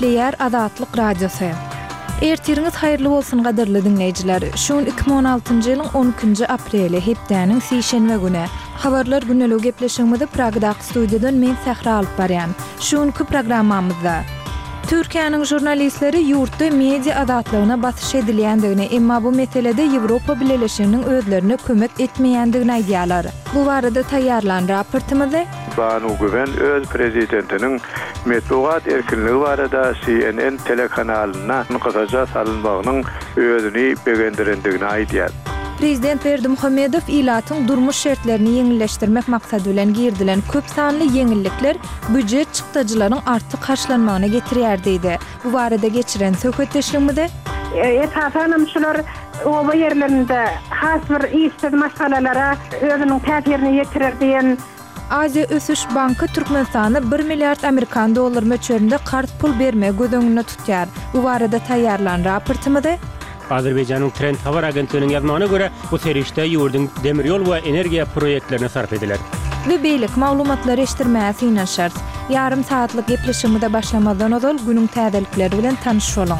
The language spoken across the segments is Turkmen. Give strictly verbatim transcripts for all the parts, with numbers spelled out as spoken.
Nükleer Azatlyk Radiosu. Ertiriniz hayırlı bolsun gaderli dinleyijiler. Şuun iki bin on altyncy ýylyň on ikinji apreli hepdäniň sişenme güni. Habarlar güneligi gepleşigimizde Pragdaky studiýadan men Sähra alyp barýan. Şuunky programmamyzda Türkiýanyň jurnalistleri ýurtda media azatlygyna basyş edilýändigini, emma bu meselede Ýewropa Birleşiginiň özlerine kömek etmeýändigini aýdýarlar. Bu barada taýýarlan raportymyzda Banu Güven öz prezidentiniň metbuat erkinligi barada C N N telekanalyna gyzaca salynmagynyň özüni begendirendigini aýdýar. Prezident Berdimuhammedow ilatyň durmuş şertlerini ýeňilleşdirmek maksady bilen girdilen köp sanly ýeňillikler büdjet çykdyjylaryň artdy karşılanmagyna getirýär diýdi. Bu barada geçiren söhbetleşigimizde esasen şular oba yerlerinde has bir işsiz masalalara özüniň täsirini ýetirer diýen Aziya Ösüş Banky Türkmenistana bir milliard Amerikan dollar möçberinde kart pul berme gözüňde tutýar. Bu barada taýýarlan raportymyzda Azerbaycan'ın Trend Habar Agentliğinin yazmağına göre bu serişte yurdun demiryol ve enerjiya proyektlerine sarf ediler. Ve beylik maglumatlar eşitdirmäsi şart. Yarım saatlik gepleşigimizde başlamadan ozal günüň täzelikleri bilen tanış bolun.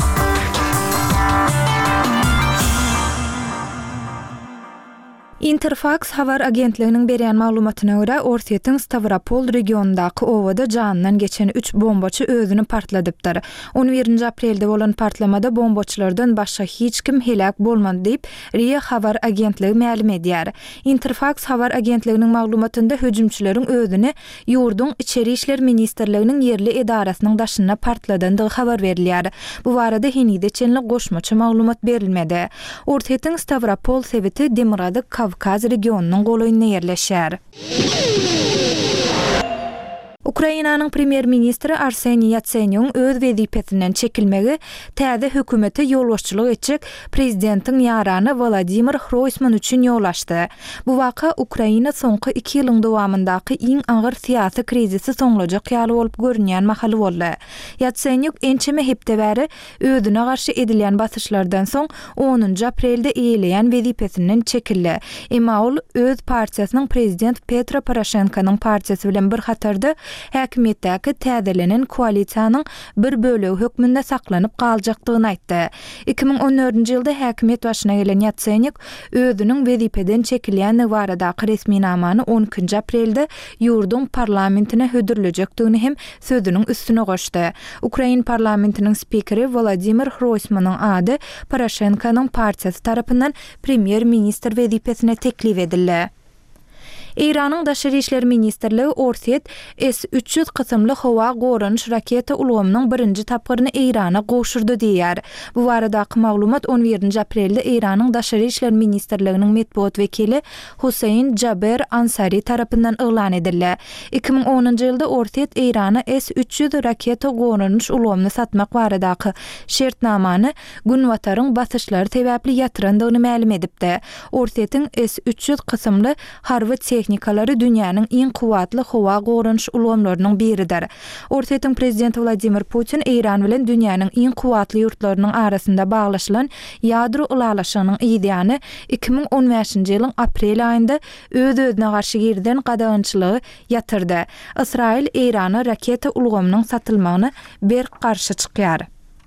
Interfax habar agentliginiň berýän maglumatyna görä, Orsetýanyň Stavropol regionundaky owada janynyň geçen üç bombaçy özüni partladypdyr. on birinji aprelde bolan partlamada bombaçylardan başga hiç kim helak bolmady diýip R I A habar agentligi ma'lum edýär. Interfax habar agentliginiň maglumatynda höjümçileriň özüni ýurdun içeri işler ministrliginiň yerli edarasynyň daşyna partladandygy habar berilýär. Bu barada henide çenli goşmaçy maglumat berilmedi. Orsetýanyň Stavropol sebeti Demirady Kavkaz regionunyň golaýyna ýerleşýär. Ukrainanyň premier ministri Arseniy Yatsenyuk öz wezipesinden çekilmegi täze hökümete ýolbaşçylyk etjek prezidentiň ýarany Volodymyr Groysman üçin ýol açdy. Bu waka Ukraina soňky iki ýylyň dowamyndaky iň agyr syýasy krizisi soňlajak ýaly bolup görünýän mahaly boldy. Yatsenyuk ençeme hepde bäri özüne garşy edilýän basyşlardan soň onunji aprelde eýleýän wezipesinden çekildi. Emma ol öz partiýasynyň prezident Petro Poroshenkonyň partiýasy bilen bir hatarda häkimetdäki täzelenen koalisiýanyň bir bölegi hökmünde saklanyp galjakdygyny aýtdy. iki bin on dördünji ýylda häkimet başyna gelen Yatsenyuk özüniň wezipeden çekilýän baradaky resmi namany on ikinji aprelde ýurdun parlamentine hödürlejekdigini hem sözüniň üstüne goşdy. Ukraina parlamentiniň spikeri Volodymyr Groysmanyň ady Poroshenkonyň partiýasy tarapyndan premier ministr wezipesine teklif edildi. İranyň Daşary işler ministrligi Orset S üç yüz kysymly howa goranyş raketa ulgamynyň birinji tapgyryny İrana goşurdy diýär. Bu baradaky maglumat on birinji aprelde İranyň Daşary işler ministrliginiň metbuat wekili Husayn Jaber Ansari tarapyndan elan edildi. iki bin onunji ýylda Orset İrana S üç yüz raketa goranyş ulgamyny satmak baradaky şertnamany Günwataryň basyşlary sebäpli ýatyrandygyny ma'lum edipdi. Orsetýanyň S üç yüz kysymly harby teknikalary dünýäniň iň kuwatly howa goranyş ulgamlarynyň biridir. Orsetýanyň prezidenti Vladimir Putin İran bilen dünýäniň iň kuwatly ýurtlarynyň arasynda baglaşylan ýadro ulalaşygynyň ideýany iki bin on beşinji ýylyň aprel aýynda öz-özüne garşy girden gadagynçylygy ýatyrdy. Israil İrana raketa ulgamynyň satylmagyny ber garşy çykýar.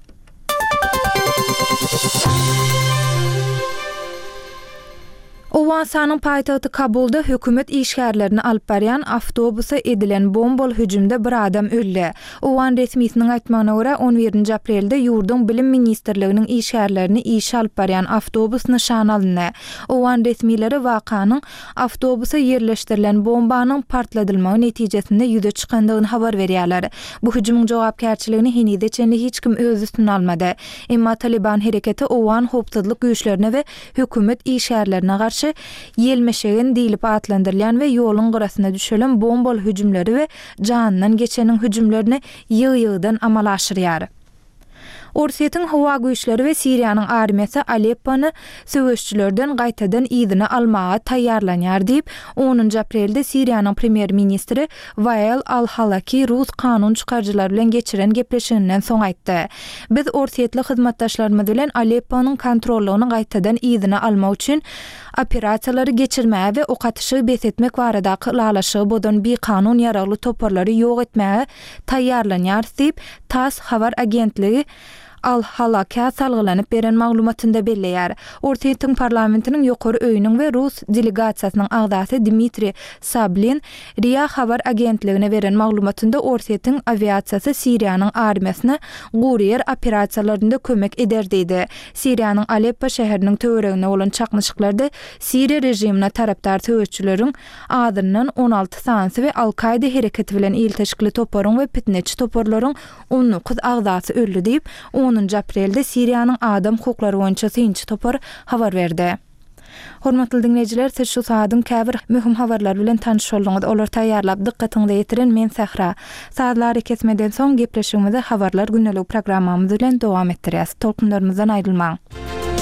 Owasanyň paýtagty Kabulda hökümet işgärlerini alyp barýan awtobusa edilen bombal hüjümde bir adam öldi. Owan resmiýetiniň aýtmagyna görä on birinji aprelde ýurdun bilim ministrliginiň işgärlerini işe alyp barýan awtobus nişan alyndy. Owan resmiýetleri wakanyň awtobusa ýerleşdirilen bombanyň partladylmagy netijesinde ýüze çykandygyny habar berýärler. Bu hüjümüň jogapkärçiligini henide çenli hiç kim öz üstüne almady. Emma Taliban hereketi Owan howpsuzlyk güýçlerine we hökümet işgärlerine garşy ýelmeşegen diýilip atlandyrylýan we ýoluň garasyna düşelen bombal hüjümleri we janynyň geçeniň hüjümlerini ýygy-ýygydan amal aşyrýar. Orsiýetin hawa güýçleri we Siriýanyň armiýasy Aleppony söwüşçülerden gaýtadan ýygyny almaga taýýarlanýar diýip onuncu aprelde Siriýanyň premier ministri Wael al-Halaki Rus kanun çykarjylar bilen geçiren gepleşiginden soň aýtdy. Biz orsiýetli hyzmatdaşlarymyz bilen Alepponyň kontrollygyny gaýtadan ýygyny almak üçin operasiýalary geçirmäge we ok atysy besetmek baradaky lalaşygy bodan bir kanun ýaragly toparlary ýok etmäge taýýarlanýar diýip T A S habar agentligi Al-Halaka salgylanyp beren maglumatynda belleýär. Orsiýetiň parlamentiniň ýokary öýüniň we Rus delegasiýasynyň agdasy Dmitri Sablin Riya habar agentligine beren maglumatynda Orsiýetiň aviasiýasy Siriýanyň armiýasyna guryer operasiýalarynda kömek eder diýdi. Siriýanyň Aleppo şäheriniň töweregine bolan çakmyşyklarda Siriýa rejimine tarapdar söwüşçüleriň adyndan on alty sansy we Al-Qaida hereketi bilen il teşkili toparyň we fitneçi toparlaryň on dokuz agdasy öldü diýip onuncu aprelde Siriýanyň adam hukuklary boýunça synçy topar habar berdi. Hormatly dinleyijiler, siz şu saatyň käbir möhüm habarlar bilen tanyş boldyňyz. Olar taýýarlap dikkatiňizi ýetiren men Sahra. Saatlary kesmeden soň gepleşigimizi habarlar günnelik programmamyz bilen dowam etdirýäs. Tolkunlarymyzdan aýrylmaň.